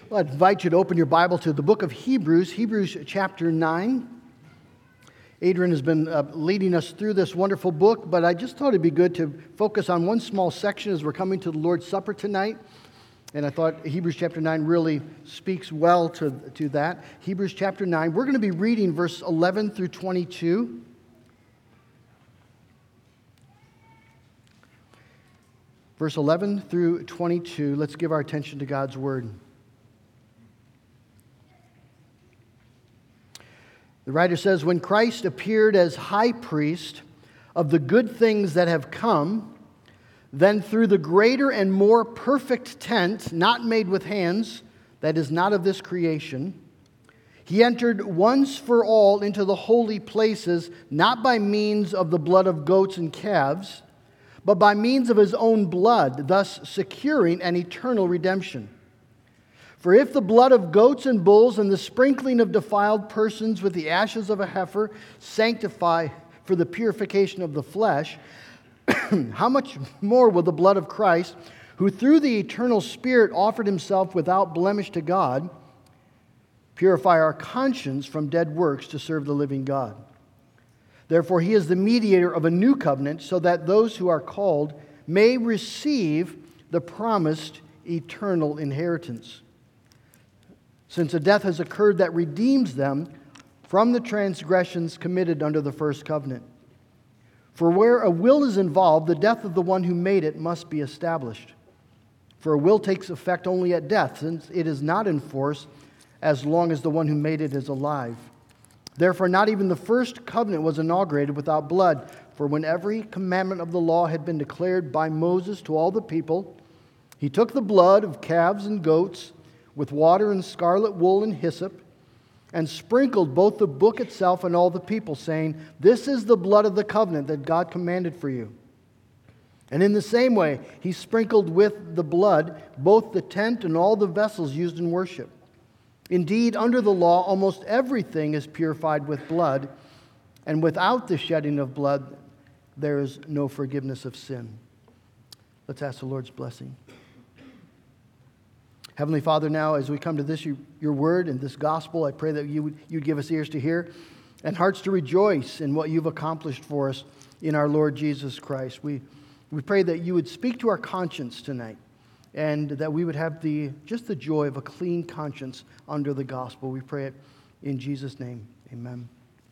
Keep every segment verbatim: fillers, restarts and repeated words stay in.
Well, I invite you to open your Bible to the book of Hebrews, Hebrews chapter nine. Adrian has been uh, leading us through this wonderful book, but I just thought it'd be good to focus on one small section as we're coming to the Lord's Supper tonight. And I thought Hebrews chapter nine really speaks well to, to that. Hebrews chapter nine, we're going to be reading verse eleven through twenty-two. Verse eleven through twenty-two, let's give our attention to God's word. The writer says, "When Christ appeared as high priest of the good things that have come, then through the greater and more perfect tent, not made with hands, that is not of this creation, he entered once for all into the holy places, not by means of the blood of goats and calves, but by means of his own blood, thus securing an eternal redemption. For if the blood of goats and bulls and the sprinkling of defiled persons with the ashes of a heifer sanctify for the purification of the flesh, how much more will the blood of Christ, who through the eternal Spirit offered himself without blemish to God, purify our conscience from dead works to serve the living God? Therefore, he is the mediator of a new covenant, so that those who are called may receive the promised eternal inheritance. Since a death has occurred that redeems them from the transgressions committed under the first covenant. For where a will is involved, the death of the one who made it must be established. For a will takes effect only at death, since it is not in force as long as the one who made it is alive. Therefore, not even the first covenant was inaugurated without blood. For when every commandment of the law had been declared by Moses to all the people, he took the blood of calves and goats with water and scarlet wool and hyssop, and sprinkled both the book itself and all the people, saying, "This is the blood of the covenant that God commanded for you." And in the same way, he sprinkled with the blood both the tent and all the vessels used in worship. Indeed, under the law, almost everything is purified with blood, and without the shedding of blood, there is no forgiveness of sin. Let's ask the Lord's blessing. Heavenly Father, now as we come to this, your, your word and this gospel, I pray that you would you'd give us ears to hear and hearts to rejoice in what you've accomplished for us in our Lord Jesus Christ. We, we pray that you would speak to our conscience tonight and that we would have the just the joy of a clean conscience under the gospel. We pray it in Jesus' name. Amen.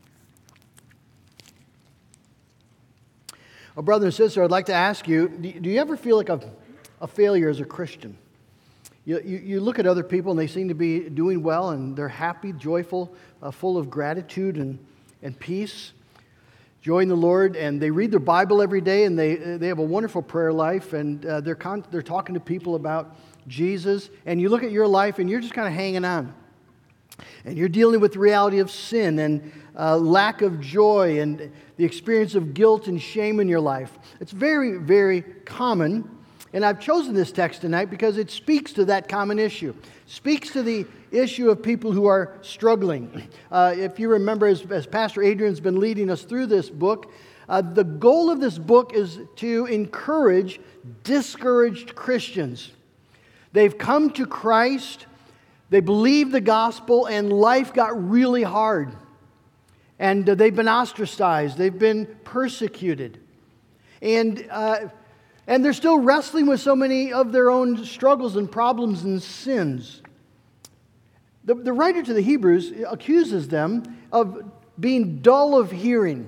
Well, brother and sister, I'd like to ask you, do, do you ever feel like a, a failure as a Christian? You, you, you look at other people and they seem to be doing well and they're happy, joyful, uh, full of gratitude and, and peace, joy in the Lord, and they read their Bible every day and they they have a wonderful prayer life, and uh, they're con- they're talking to people about Jesus, and you look at your life and you're just kind of hanging on. And you're dealing with the reality of sin and uh, lack of joy and the experience of guilt and shame in your life. It's very, very common. And I've chosen this text tonight because it speaks to that common issue. Speaks to the issue of people who are struggling. Uh, if you remember, as, as Pastor Adrian's been leading us through this book, uh, the goal of this book is to encourage discouraged Christians. They've come to Christ, they believe the gospel, and life got really hard. And uh, they've been ostracized, they've been persecuted. And... Uh, And they're still wrestling with so many of their own struggles and problems and sins. The, the writer to the Hebrews accuses them of being dull of hearing.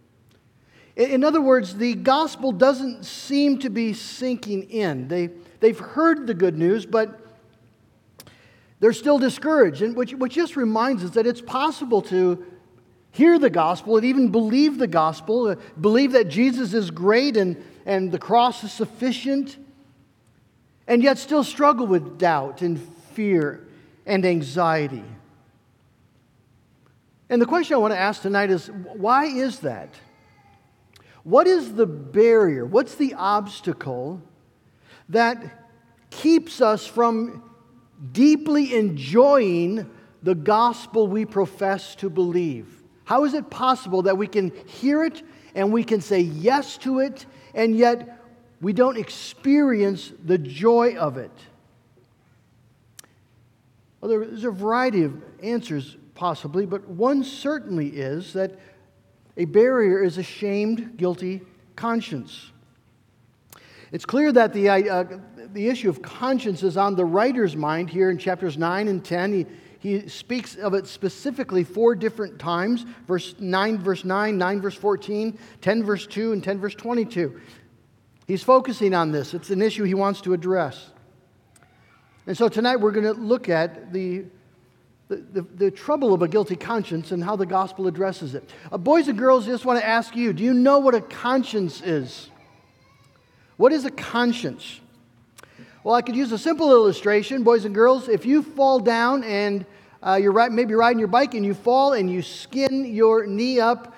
In, in other words, the gospel doesn't seem to be sinking in. They, they've heard the good news, but they're still discouraged. And which, which just reminds us that it's possible to hear the gospel and even believe the gospel, uh, believe that Jesus is great and and the cross is sufficient, and yet still struggle with doubt and fear and anxiety. And the question I want to ask tonight is, why is that? What is the barrier? What's the obstacle that keeps us from deeply enjoying the gospel we profess to believe? How is it possible that we can hear it and we can say yes to it, and yet we don't experience the joy of it? Well, there's a variety of answers possibly, but one certainly is that a barrier is a shamed, guilty conscience. It's clear that the, uh, the issue of conscience is on the writer's mind here in chapters nine and ten. He, he speaks of it specifically four different times, verse nine, verse nine, nine, verse fourteen, ten, verse two, and ten, verse twenty-two. He's focusing on this. It's an issue he wants to address. And so tonight we're going to look at the, the, the, the trouble of a guilty conscience and how the gospel addresses it. Uh, boys and girls, I just want to ask you, do you know what a conscience is? What is a conscience? Well, I could use a simple illustration. Boys and girls, if you fall down and uh, you're right, maybe riding your bike and you fall and you skin your knee up,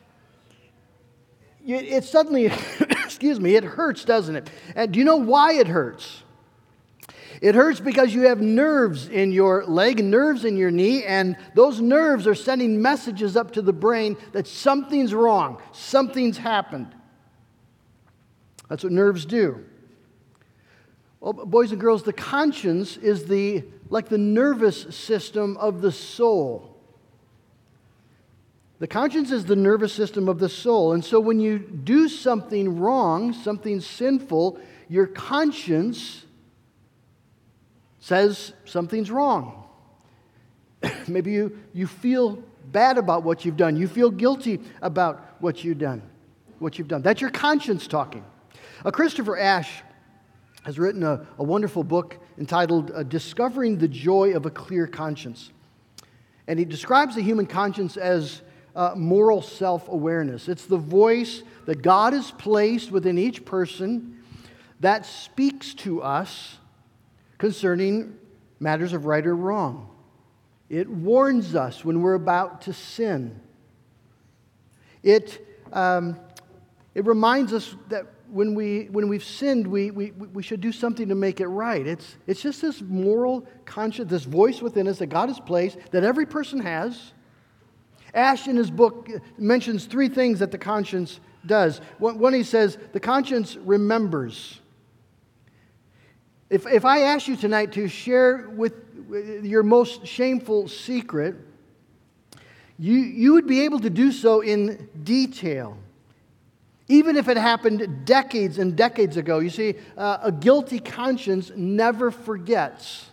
you, it suddenly, excuse me, it hurts, doesn't it? And do you know why it hurts? It hurts because you have nerves in your leg, nerves in your knee, and those nerves are sending messages up to the brain that something's wrong, something's happened. That's what nerves do. Well, boys and girls, the conscience is the like the nervous system of the soul. The conscience is the nervous system of the soul. And so when you do something wrong, something sinful, your conscience says something's wrong. Maybe you, you feel bad about what you've done. You feel guilty about what you've done. What you've done. That's your conscience talking. Uh, Christopher Ash has written a, a wonderful book entitled uh, Discovering the Joy of a Clear Conscience. And he describes the human conscience as uh, moral self-awareness. It's the voice that God has placed within each person that speaks to us concerning matters of right or wrong. It warns us when we're about to sin. It, um, it reminds us that when, we, when we've sinned, we, we, we should do something to make it right. It's, it's just this moral conscience, this voice within us that God has placed, that every person has. Ash, in his book, mentions three things that the conscience does. One, he says, the conscience remembers. If, if I ask you tonight to share with your most shameful secret, you, you would be able to do so in detail. Even if it happened decades and decades ago. You see, uh, a guilty conscience never forgets.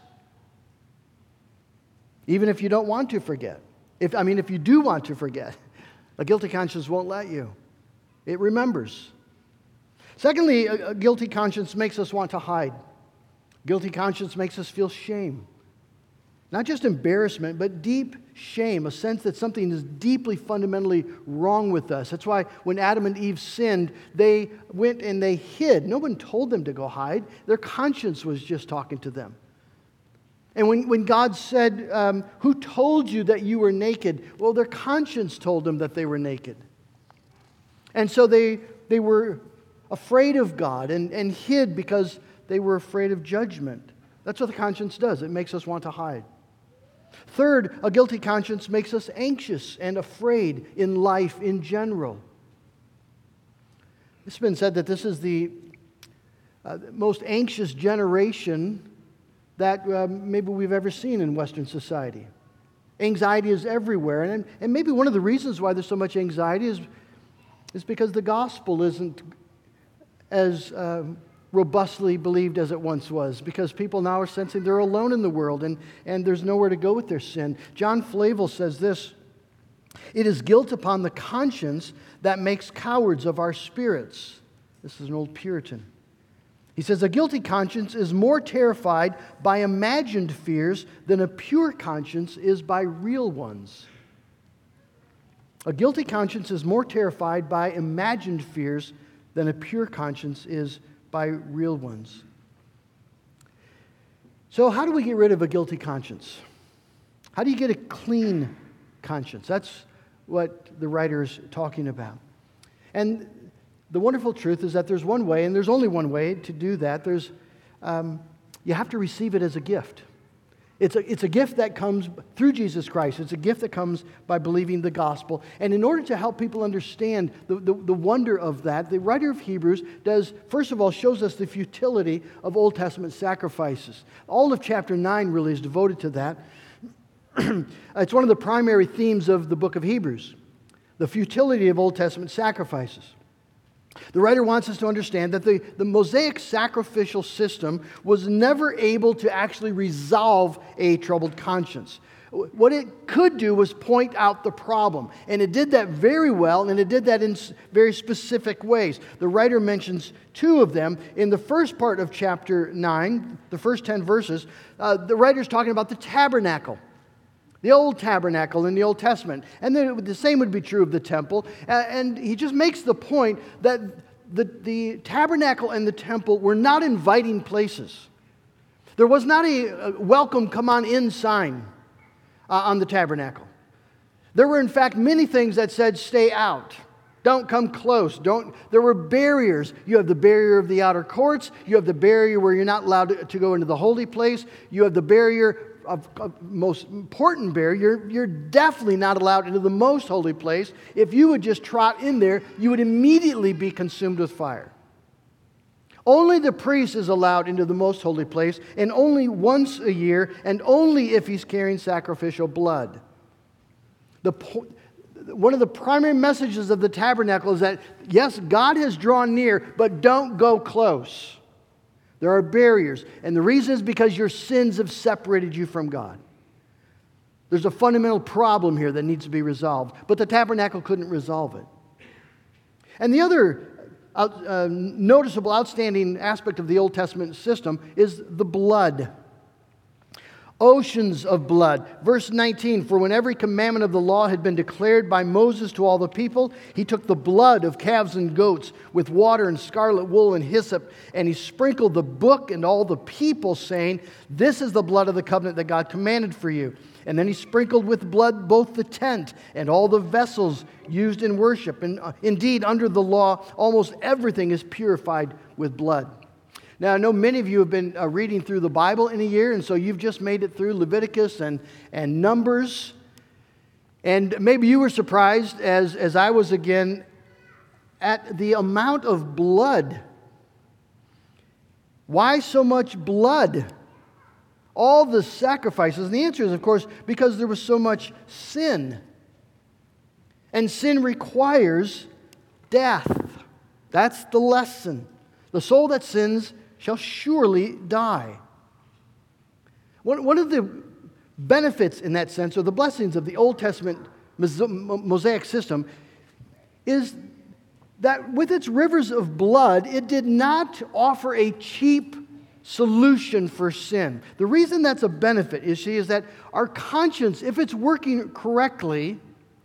Even if you don't want to forget. If, I mean, if you do want to forget, a guilty conscience won't let you. It remembers. Secondly, a, a guilty conscience makes us want to hide. Guilty conscience makes us feel shame. Not just embarrassment, but deep shame, a sense that something is deeply, fundamentally wrong with us. That's why when Adam and Eve sinned, they went and they hid. No one told them to go hide. Their conscience was just talking to them. And when, when God said, um, who told you that you were naked? Well, their conscience told them that they were naked. And so they, they were afraid of God and, and hid because they were afraid of judgment. That's what the conscience does. It makes us want to hide. Third, a guilty conscience makes us anxious and afraid in life in general. It's been said that this is the uh, most anxious generation that uh, maybe we've ever seen in Western society. Anxiety is everywhere. And, and maybe one of the reasons why there's so much anxiety is, is because the gospel isn't as uh, robustly believed as it once was, because people now are sensing they're alone in the world and, and there's nowhere to go with their sin. John Flavel says this, "It is guilt upon the conscience that makes cowards of our spirits." This is an old Puritan. He says, "A guilty conscience is more terrified by imagined fears than a pure conscience is by real ones." A guilty conscience is more terrified by imagined fears than a pure conscience is by real ones. So how do we get rid of a guilty conscience? How do you get a clean conscience? That's what the writer is talking about. And the wonderful truth is that there's one way, and there's only one way to do that. There's, um, you have to receive it as a gift. It's a, it's a gift that comes through Jesus Christ. It's a gift that comes by believing the gospel. And in order to help people understand the, the, the wonder of that, the writer of Hebrews does, first of all, shows us the futility of Old Testament sacrifices. All of chapter nine really is devoted to that. It's one of the primary themes of the book of Hebrews, the futility of Old Testament sacrifices. The writer wants us to understand that the, the Mosaic sacrificial system was never able to actually resolve a troubled conscience. What it could do was point out the problem. And it did that very well, and it did that in very specific ways. The writer mentions two of them. In the first part of chapter nine, the first ten verses, uh, the writer's talking about the tabernacle. The old tabernacle in the Old Testament. And then the same would be true of the temple. And he just makes the point that the, the tabernacle and the temple were not inviting places. There was not a welcome, come on in sign uh, on the tabernacle. There were, in fact, many things that said, stay out. Don't come close. Don't. There were barriers. You have the barrier of the outer courts. You have the barrier where you're not allowed to, to go into the holy place. You have the barrier Of, of most important barrier, you're, you're definitely not allowed into the most holy place. If you would just trot in there, you would immediately be consumed with fire. Only the priest is allowed into the most holy place, and only once a year, and only if he's carrying sacrificial blood. The po- one of the primary messages of the tabernacle is that, yes, God has drawn near, but don't go close. There are barriers, and the reason is because your sins have separated you from God. There's a fundamental problem here that needs to be resolved, but the tabernacle couldn't resolve it. And the other out, uh, noticeable, outstanding aspect of the Old Testament system is the blood. Oceans of blood. Verse nineteen, for when every commandment of the law had been declared by Moses to all the people, he took the blood of calves and goats with water and scarlet wool and hyssop, and he sprinkled the book and all the people, saying, this is the blood of the covenant that God commanded for you. And then he sprinkled with blood both the tent and all the vessels used in worship. And uh, indeed, under the law, almost everything is purified with blood. Now, I know many of you have been uh, reading through the Bible in a year, and so you've just made it through Leviticus and, and Numbers. And maybe you were surprised, as, as I was again, at the amount of blood. Why so much blood? All the sacrifices. And the answer is, of course, because there was so much sin. And sin requires death. That's the lesson. The soul that sins shall surely die. One, one of the benefits in that sense, or the blessings of the Old Testament Mosaic system, is that with its rivers of blood, it did not offer a cheap solution for sin. The reason that's a benefit, you see, is that our conscience, if it's working correctly,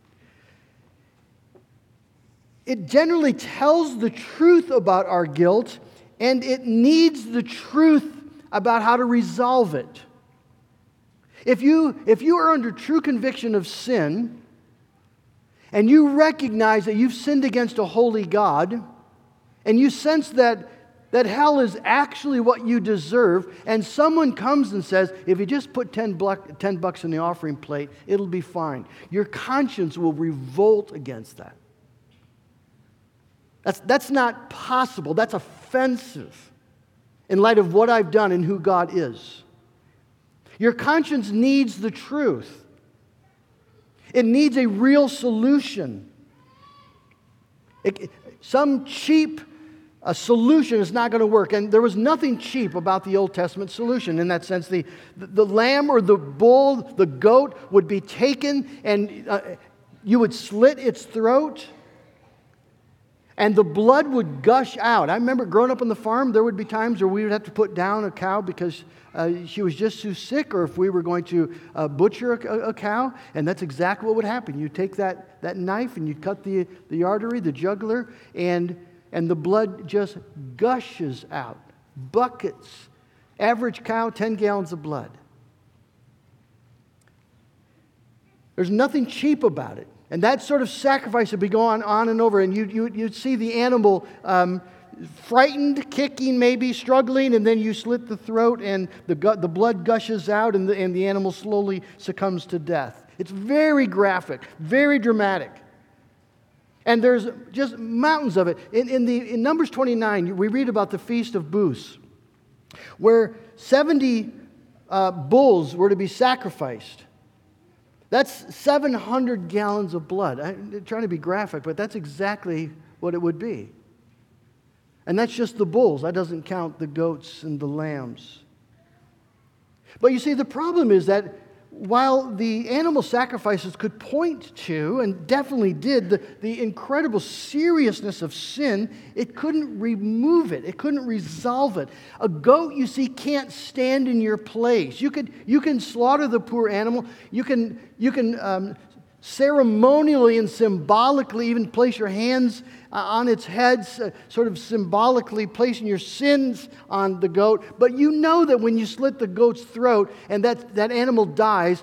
it generally tells the truth about our guilt, and it needs the truth about how to resolve it. If you, if you are under true conviction of sin, and you recognize that you've sinned against a holy God, and you sense that, that hell is actually what you deserve, and someone comes and says, if you just put ten, buck, ten bucks in the offering plate, it'll be fine. Your conscience will revolt against that. That's, that's not possible. That's offensive in light of what I've done and who God is. Your conscience needs the truth. It needs a real solution. It, some cheap uh, solution is not going to work. And there was nothing cheap about the Old Testament solution in that sense. The, the, the lamb or the bull, the goat would be taken and uh, you would slit its throat. And the blood would gush out. I remember growing up on the farm, there would be times where we would have to put down a cow because uh, she was just too sick, or if we were going to uh, butcher a, a cow, and that's exactly what would happen. You'd take that, that knife and you'd cut the, the artery, the jugular, and, and the blood just gushes out. Buckets. Average cow, ten gallons of blood. There's nothing cheap about it. And that sort of sacrifice would be going on and over, and you'd, you'd, you'd see the animal um, frightened, kicking maybe, struggling, and then you slit the throat and the, gu- the blood gushes out and the, and the animal slowly succumbs to death. It's very graphic, very dramatic. And there's just mountains of it. In, in, the, in Numbers twenty-nine, we read about the Feast of Booths, where seventy uh, bulls were to be sacrificed. That's seven hundred gallons of blood. I'm trying to be graphic, but that's exactly what it would be. And that's just the bulls. That doesn't count the goats and the lambs. But you see, the problem is that while the animal sacrifices could point to, and definitely did, the, the incredible seriousness of sin, it couldn't remove it. It couldn't resolve it. A goat, you see, can't stand in your place. You could, you can slaughter the poor animal. You can, you can um, ceremonially and symbolically even place your hands uh, on its head, uh, sort of symbolically placing your sins on the goat. But you know that when you slit the goat's throat and that, that animal dies,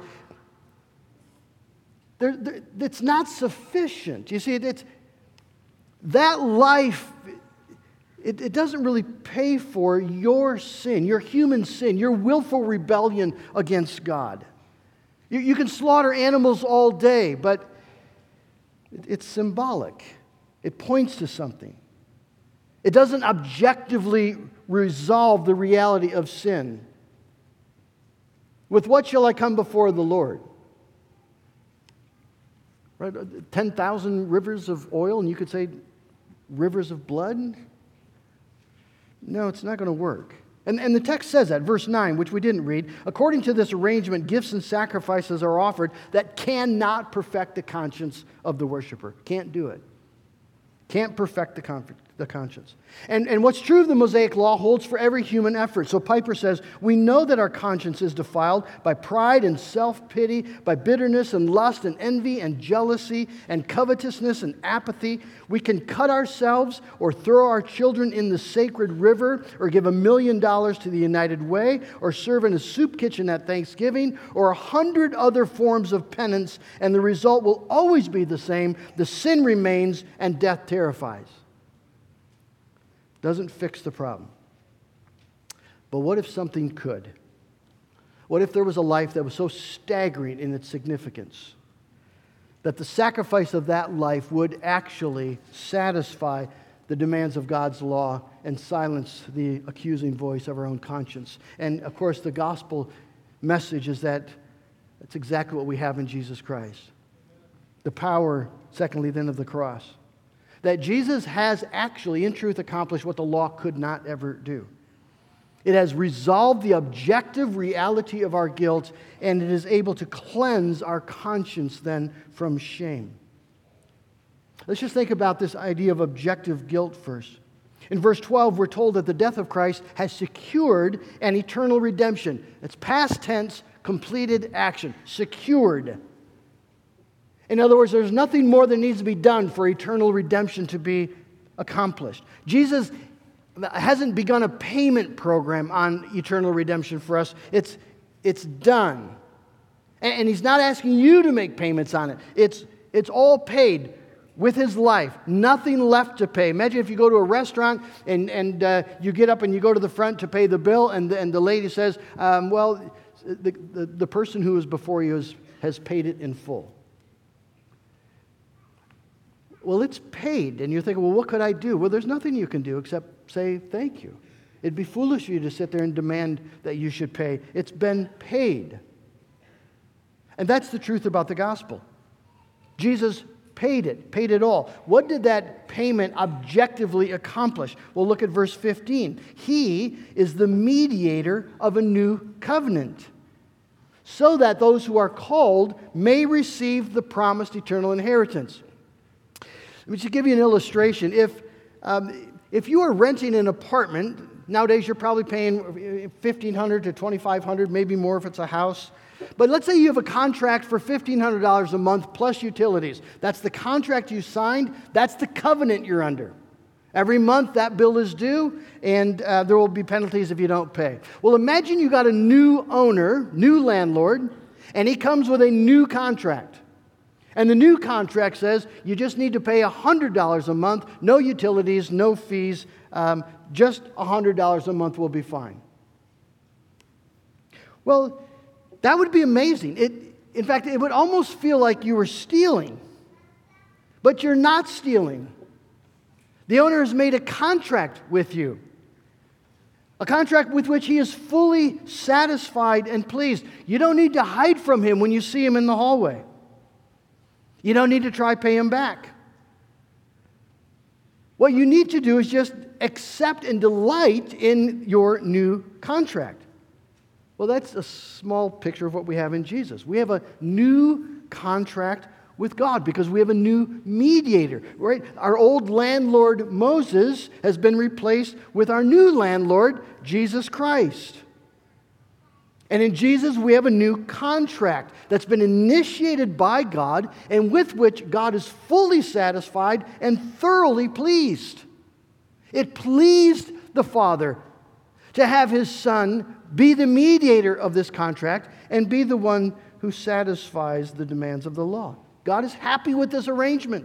there, there, it's not sufficient. You see, it's, that life, it, it doesn't really pay for your sin, your human sin, your willful rebellion against God. You, you can slaughter animals all day, but it, it's symbolic. It points to something. It doesn't objectively resolve the reality of sin. With what shall I come before the Lord? Right? ten thousand rivers of oil, and you could say rivers of blood? No, it's not going to work. And, and the text says that, verse nine, which we didn't read. According to this arrangement, gifts and sacrifices are offered that cannot perfect the conscience of the worshiper. Can't do it. Can't perfect the, con- the conscience. And, and what's true of the Mosaic Law holds for every human effort. So Piper says, we know that our conscience is defiled by pride and self-pity, by bitterness and lust and envy and jealousy and covetousness and apathy. We can cut ourselves or throw our children in the sacred river or give a million dollars to the United Way or serve in a soup kitchen at Thanksgiving or a hundred other forms of penance, and the result will always be the same. The sin remains and death terrifies. Doesn't fix the problem. But what if something could? What if there was a life that was so staggering in its significance that the sacrifice of that life would actually satisfy the demands of God's law and silence the accusing voice of our own conscience? And of course, the gospel message is that that's exactly what we have in Jesus Christ. The power, secondly, then of the cross. That Jesus has actually, in truth, accomplished what the law could not ever do. It has resolved the objective reality of our guilt, and it is able to cleanse our conscience then from shame. Let's just think about this idea of objective guilt first. In verse twelve, we're told that the death of Christ has secured an eternal redemption. It's past tense, completed action. Secured. In other words, there's nothing more that needs to be done for eternal redemption to be accomplished. Jesus hasn't begun a payment program on eternal redemption for us. It's, it's done. And, and He's not asking you to make payments on it. It's, it's all paid with His life. Nothing left to pay. Imagine if you go to a restaurant and, and uh, you get up and you go to the front to pay the bill, and the, and the lady says, um, well, the, the, the person who is before you is, has paid it in full. Well, it's paid. And you're thinking, well, what could I do? Well, there's nothing you can do except say thank you. It'd be foolish for you to sit there and demand that you should pay. It's been paid. And that's the truth about the gospel. Jesus paid it, paid it all. What did that payment objectively accomplish? Well, look at verse fifteen. He is the mediator of a new covenant, so that those who are called may receive the promised eternal inheritance. Let me just give you an illustration. If, um, if you are renting an apartment, nowadays you're probably paying fifteen hundred dollars to twenty-five hundred dollars, maybe more if it's a house. But let's say you have a contract for fifteen hundred dollars a month plus utilities. That's the contract you signed. That's the covenant you're under. Every month that bill is due, and uh, there will be penalties if you don't pay. Well, imagine you got a new owner, new landlord, and he comes with a new contract. And the new contract says you just need to pay one hundred dollars a month, no utilities, no fees, um, just one hundred dollars a month will be fine. Well, that would be amazing. It, in fact, it would almost feel like you were stealing. But you're not stealing. The owner has made a contract with you. A contract with which he is fully satisfied and pleased. You don't need to hide from him when you see him in the hallway. You don't need to try pay him back. What you need to do is just accept and delight in your new contract. Well, that's a small picture of what we have in Jesus. We have a new contract with God because we have a new mediator, right? Our old landlord Moses has been replaced with our new landlord Jesus Christ. And in Jesus we have a new contract that's been initiated by God and with which God is fully satisfied and thoroughly pleased. It pleased the Father to have His Son be the mediator of this contract and be the one who satisfies the demands of the law. God is happy with this arrangement.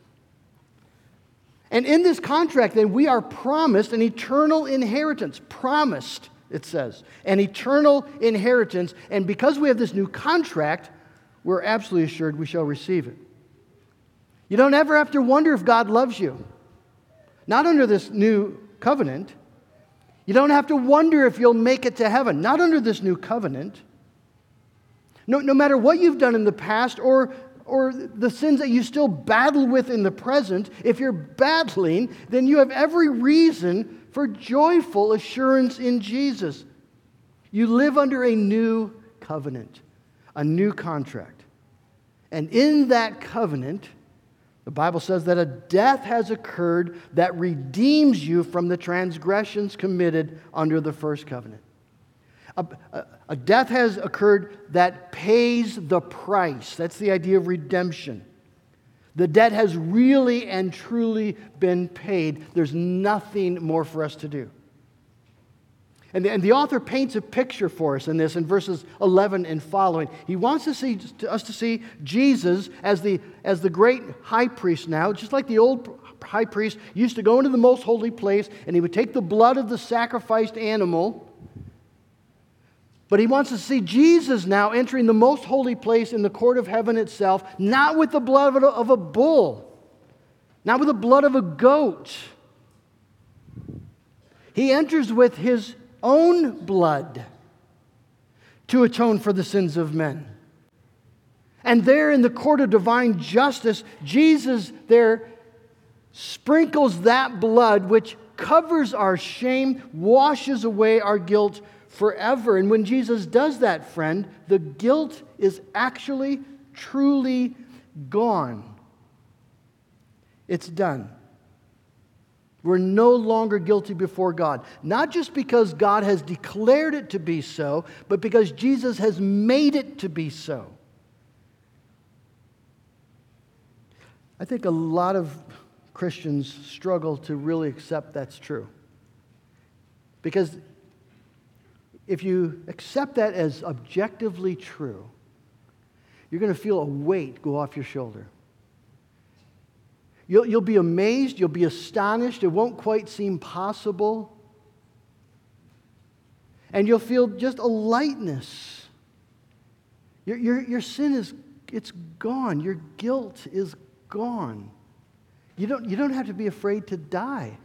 And in this contract, then, we are promised an eternal inheritance. Promised, it says. An eternal inheritance. And because we have this new contract, we're absolutely assured we shall receive it. You don't ever have to wonder if God loves you. Not under this new covenant. You don't have to wonder if you'll make it to heaven. Not under this new covenant. No, no matter what you've done in the past or or the sins that you still battle with in the present, if you're battling, then you have every reason for joyful assurance in Jesus. You live under a new covenant, a new contract. And in that covenant, the Bible says that a death has occurred that redeems you from the transgressions committed under the first covenant. A, a, a death has occurred that pays the price. That's the idea of redemption. The debt has really and truly been paid. There's nothing more for us to do. And the, and the author paints a picture for us in this in verses eleven and following. He wants to see, to us to see Jesus as the, as the great high priest now, just like the old high priest used to go into the most holy place and he would take the blood of the sacrificed animal. But he wants to see Jesus now entering the most holy place in the court of heaven itself, not with the blood of a, of a bull, not with the blood of a goat. He enters with his own blood to atone for the sins of men. And there in the court of divine justice, Jesus there sprinkles that blood which covers our shame, washes away our guilt forever. And when Jesus does that, friend, the guilt is actually, truly gone. It's done. We're no longer guilty before God. Not just because God has declared it to be so, but because Jesus has made it to be so. I think a lot of Christians struggle to really accept that's true. Because if you accept that as objectively true, you're going to feel a weight go off your shoulder. You'll, you'll be amazed, you'll be astonished, it won't quite seem possible. And you'll feel just a lightness. Your, your, your sin is, it's gone. Your guilt is gone. You don't, you don't have to be afraid to die.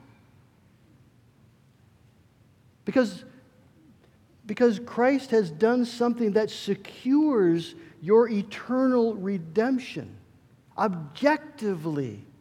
Because Because Christ has done something that secures your eternal redemption, objectively.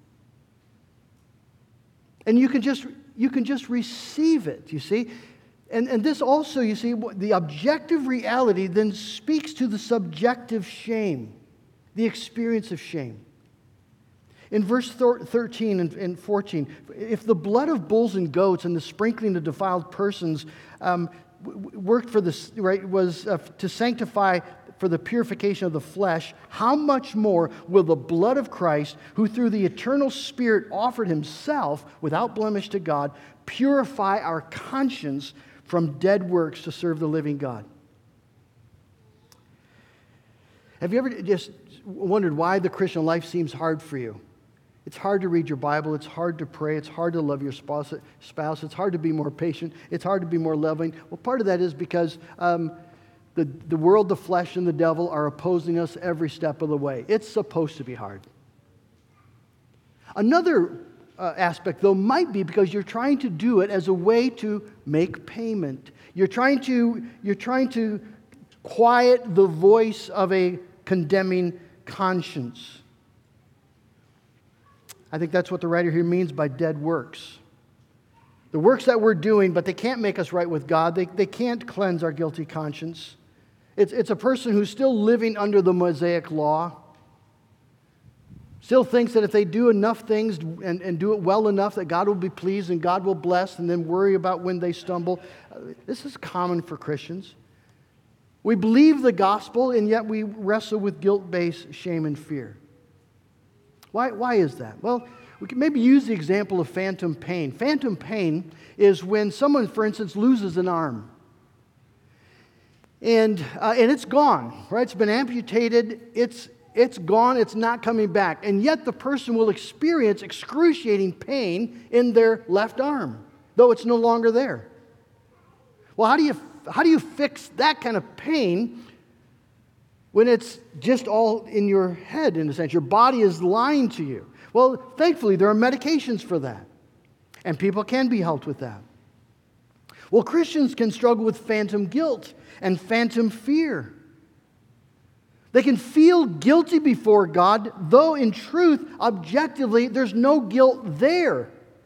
And you can just, you can just receive it, you see. And, and this also, you see, the objective reality then speaks to the subjective shame, the experience of shame. In verse thirteen and fourteen, if the blood of bulls and goats and the sprinkling of defiled persons um, worked for this, right, was uh, to sanctify for the purification of the flesh, how much more will the blood of Christ, who through the eternal Spirit offered himself without blemish to God, purify our conscience from dead works to serve the living God? Have you ever just wondered why the Christian life seems hard for you? It's hard to read your Bible. It's hard to pray. It's hard to love your spouse. spouse. It's hard to be more patient. It's hard to be more loving. Well, part of that is because um, the, the world, the flesh, and the devil are opposing us every step of the way. It's supposed to be hard. Another uh, aspect, though, might be because you're trying to do it as a way to make payment. You're trying to, you're trying to quiet the voice of a condemning conscience. I think that's what the writer here means by dead works. The works that we're doing, but they can't make us right with God. They, they can't cleanse our guilty conscience. It's, it's a person who's still living under the Mosaic law, still thinks that if they do enough things and, and do it well enough that God will be pleased and God will bless, and then worry about when they stumble. This is common for Christians. We believe the gospel, and yet we wrestle with guilt-based shame and fear. Why, why is that? Well, we can maybe use the example of phantom pain. Phantom pain is when someone, for instance, loses an arm. And, uh, and it's gone, right? It's been amputated. It's, it's gone. It's not coming back. And yet the person will experience excruciating pain in their left arm, though it's no longer there. Well, how do you, how do you fix that kind of pain when it's just all in your head, in a sense? Your body is lying to you. Well, thankfully, there are medications for that. And people can be helped with that. Well, Christians can struggle with phantom guilt and phantom fear. They can feel guilty before God, though in truth, objectively, there's no guilt there.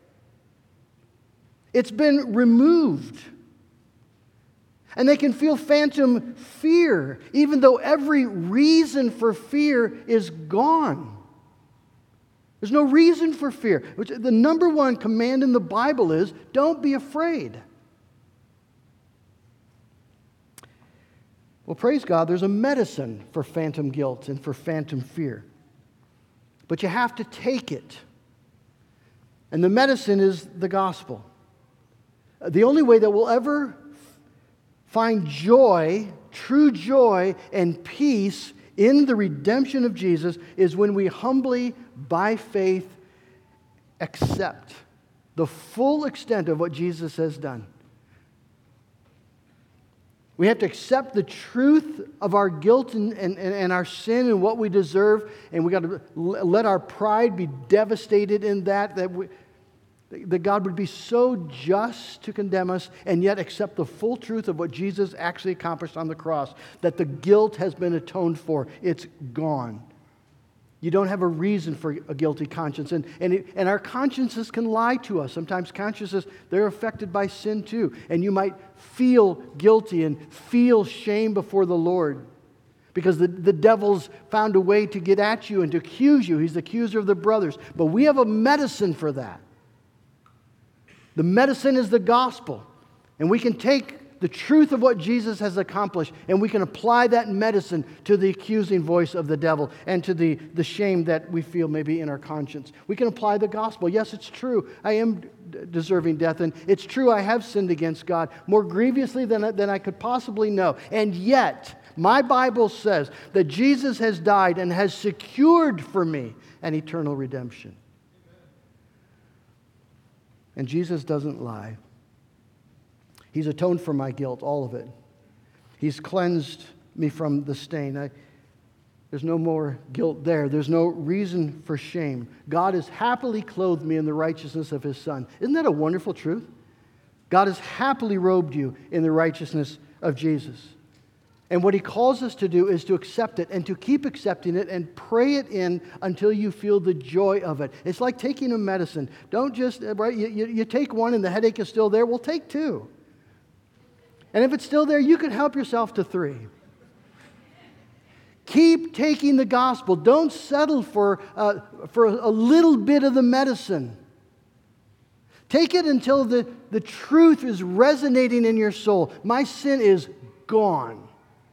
It's been removed. And they can feel phantom fear, even though every reason for fear is gone. There's no reason for fear. Which the number one command in the Bible is, don't be afraid. Well, praise God, there's a medicine for phantom guilt and for phantom fear. But you have to take it. And the medicine is the gospel. The only way that we'll ever find joy, true joy and peace in the redemption of Jesus is when we humbly, by faith, accept the full extent of what Jesus has done. We have to accept the truth of our guilt and, and, and our sin and what we deserve, and we got to let our pride be devastated in that, that we, that God would be so just to condemn us and yet accept the full truth of what Jesus actually accomplished on the cross, that the guilt has been atoned for. It's gone. You don't have a reason for a guilty conscience. And, and, it, and our consciences can lie to us. Sometimes consciences, they're affected by sin too. And you might feel guilty and feel shame before the Lord because the, the devil's found a way to get at you and to accuse you. He's the accuser of the brothers. But we have a medicine for that. The medicine is the gospel. And we can take the truth of what Jesus has accomplished, and we can apply that medicine to the accusing voice of the devil and to the, the shame that we feel maybe in our conscience. We can apply the gospel. Yes, it's true. I am d- deserving death, and it's true I have sinned against God more grievously than, than I could possibly know. And yet, my Bible says that Jesus has died and has secured for me an eternal redemption. And Jesus doesn't lie. He's atoned for my guilt, all of it. He's cleansed me from the stain. I, there's no more guilt there. There's no reason for shame. God has happily clothed me in the righteousness of His Son. Isn't that a wonderful truth? God has happily robed you in the righteousness of Jesus. And what He calls us to do is to accept it and to keep accepting it and pray it in until you feel the joy of it. It's like taking a medicine. Don't just, right, you, you, you take one and the headache is still there. Well, take two. And if it's still there, you can help yourself to three. Keep taking the gospel. Don't settle for, uh, for a little bit of the medicine. Take it until the, the truth is resonating in your soul. My sin is gone.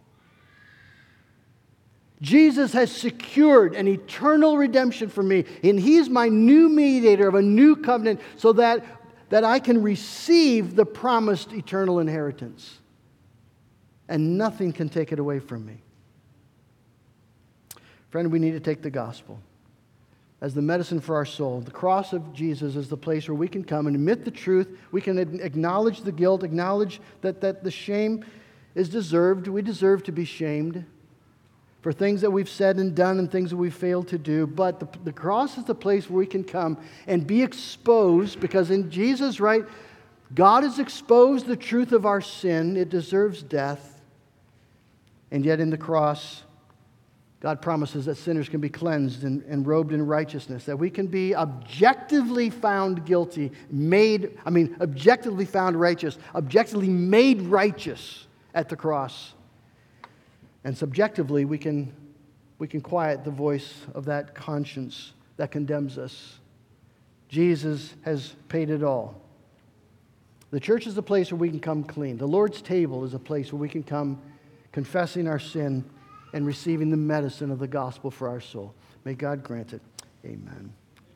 Jesus has secured an eternal redemption for me, and He's my new mediator of a new covenant so that that I can receive the promised eternal inheritance. And nothing can take it away from me. Friend, we need to take the gospel. as the medicine for our soul. The cross of Jesus is the place where we can come and admit the truth. We can acknowledge the guilt, acknowledge that, that the shame is deserved. We deserve to be shamed for things that we've said and done and things that we've failed to do. But the, the cross is the place where we can come and be exposed, because in Jesus, right, God has exposed the truth of our sin. It deserves death. And yet in the cross, God promises that sinners can be cleansed and, and robed in righteousness, that we can be objectively found guilty, made, I mean, objectively found righteous, objectively made righteous at the cross. And subjectively, we can, we can quiet the voice of that conscience that condemns us. Jesus has paid it all. The church is a place where we can come clean. The Lord's table is a place where we can come confessing our sin and receiving the medicine of the gospel for our soul. May God grant it. Amen.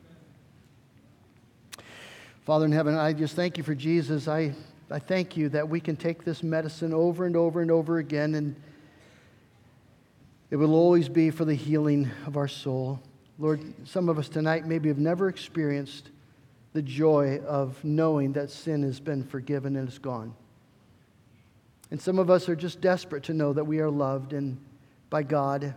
Father in heaven, I just thank you for Jesus. I, I thank you that we can take this medicine over and over and over again, and it will always be for the healing of our soul. Lord, some of us tonight maybe have never experienced the joy of knowing that sin has been forgiven and is gone. And some of us are just desperate to know that we are loved and by God.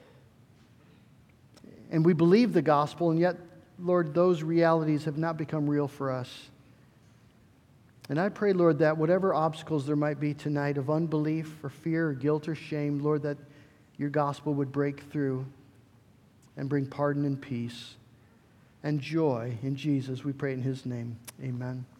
And we believe the gospel, and yet, Lord, those realities have not become real for us. And I pray, Lord, that whatever obstacles there might be tonight of unbelief or fear or guilt or shame, Lord, that your gospel would break through and bring pardon and peace and joy in Jesus. We pray in his name. Amen.